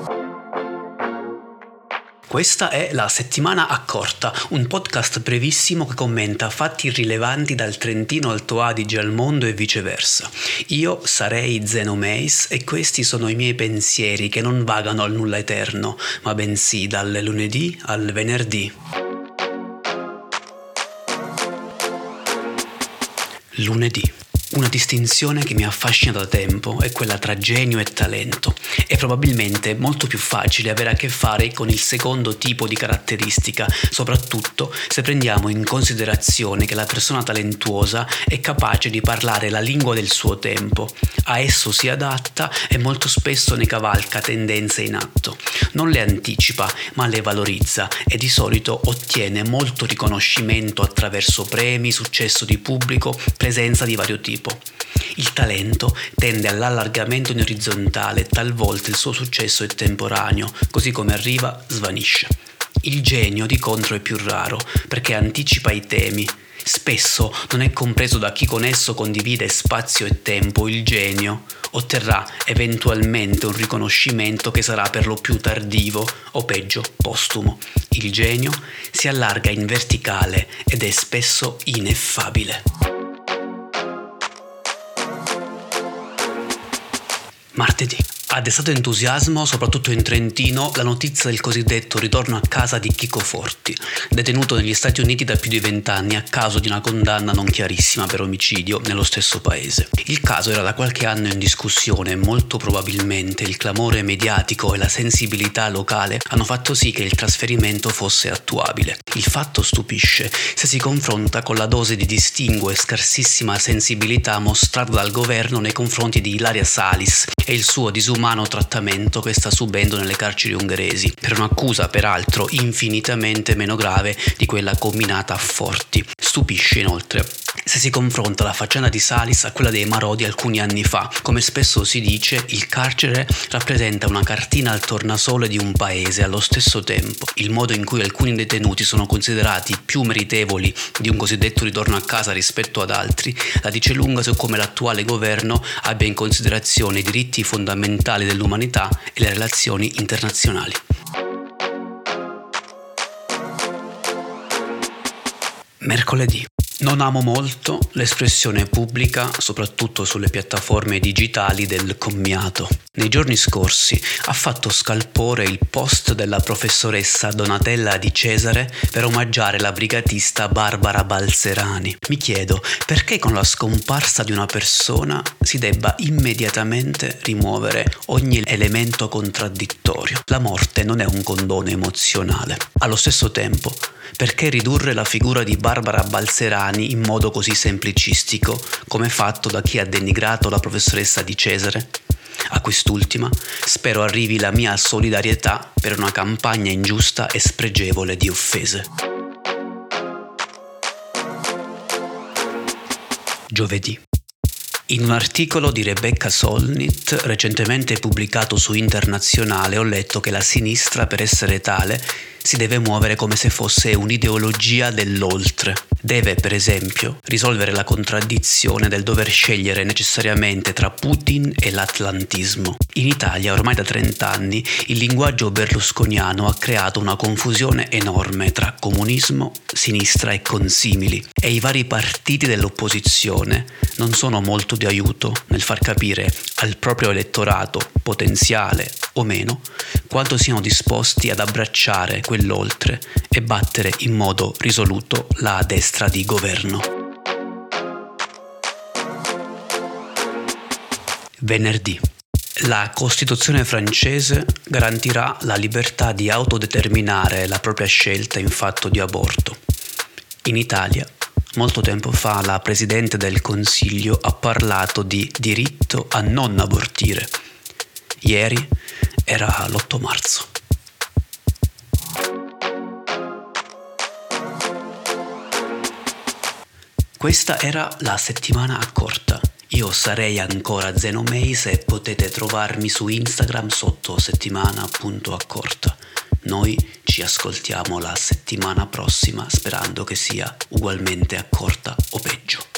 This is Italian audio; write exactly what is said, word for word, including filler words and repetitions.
Questa è La Settimana Accorta, un podcast brevissimo che commenta fatti rilevanti dal Trentino Alto Adige al mondo e viceversa. Io sarei Zeno Meis e questi sono i miei pensieri che non vagano al nulla eterno, ma bensì dal lunedì al venerdì. Lunedì. Una distinzione che mi affascina da tempo è quella tra genio e talento. È probabilmente molto più facile avere a che fare con il secondo tipo di caratteristica, soprattutto se prendiamo in considerazione che la persona talentuosa è capace di parlare la lingua del suo tempo, a esso si adatta e molto spesso ne cavalca tendenze in atto. Non le anticipa, ma le valorizza e di solito ottiene molto riconoscimento attraverso premi, successo di pubblico, presenza di vario tipo. Il talento tende all'allargamento in orizzontale, talvolta il suo successo è temporaneo, così come arriva, svanisce. Il genio, di contro, è più raro, perché anticipa i temi. Spesso non è compreso da chi con esso condivide spazio e tempo. Il genio otterrà eventualmente un riconoscimento che sarà per lo più tardivo o peggio postumo. Il genio si allarga in verticale ed è spesso ineffabile. Martedì. Ha destato entusiasmo, soprattutto in Trentino, la notizia del cosiddetto ritorno a casa di Chico Forti, detenuto negli Stati Uniti da più di vent'anni a causa di una condanna non chiarissima per omicidio nello stesso paese. Il caso era da qualche anno in discussione e molto probabilmente il clamore mediatico e la sensibilità locale hanno fatto sì che il trasferimento fosse attuabile. Il fatto stupisce se si confronta con la dose di distinguo e scarsissima sensibilità mostrata dal governo nei confronti di Ilaria Salis e il suo disumano trattamento che sta subendo nelle carceri ungheresi, per un'accusa peraltro infinitamente meno grave di quella comminata a Forti. Stupisce inoltre se si confronta la faccenda di Salis a quella dei Marò di alcuni anni fa. Come spesso si dice, il carcere rappresenta una cartina al tornasole di un paese. Allo stesso tempo, il modo in cui alcuni detenuti sono considerati più meritevoli di un cosiddetto ritorno a casa rispetto ad altri la dice lunga su come l'attuale governo abbia in considerazione i diritti fondamentali dell'umanità e le relazioni internazionali. Mercoledì. Non amo molto l'espressione pubblica, soprattutto sulle piattaforme digitali, del commiato. Nei giorni scorsi ha fatto scalpore il post della professoressa Donatella Di Cesare per omaggiare la brigatista Barbara Balzerani. Mi chiedo perché con la scomparsa di una persona si debba immediatamente rimuovere ogni elemento contraddittorio. La morte non è un condono emozionale. Allo stesso tempo, perché ridurre la figura di Barbara Balzerani in modo così semplicistico, come fatto da chi ha denigrato la professoressa Di Cesare? A quest'ultima spero arrivi la mia solidarietà per una campagna ingiusta e spregevole di offese. Giovedì. In un articolo di Rebecca Solnit, recentemente pubblicato su Internazionale, ho letto che la sinistra, per essere tale, si deve muovere come se fosse un'ideologia dell'oltre. Deve, per esempio, risolvere la contraddizione del dover scegliere necessariamente tra Putin e l'atlantismo. In Italia, ormai da trent'anni, il linguaggio berlusconiano ha creato una confusione enorme tra comunismo, sinistra e consimili, e i vari partiti dell'opposizione non sono molto di aiuto nel far capire al proprio elettorato, potenziale o meno, quanto siano disposti ad abbracciare quell'oltre e battere in modo risoluto la destra di governo. Venerdì. La Costituzione francese garantirà la libertà di autodeterminare la propria scelta in fatto di aborto. In Italia, molto tempo fa, la Presidente del Consiglio ha parlato di diritto a non abortire. Ieri era l'otto marzo. Questa era La Settimana Accorta. Io sarei ancora Zeno Meis e potete trovarmi su Instagram sotto settimana punto accorta. Noi ci ascoltiamo la settimana prossima sperando che sia ugualmente accorta o peggio.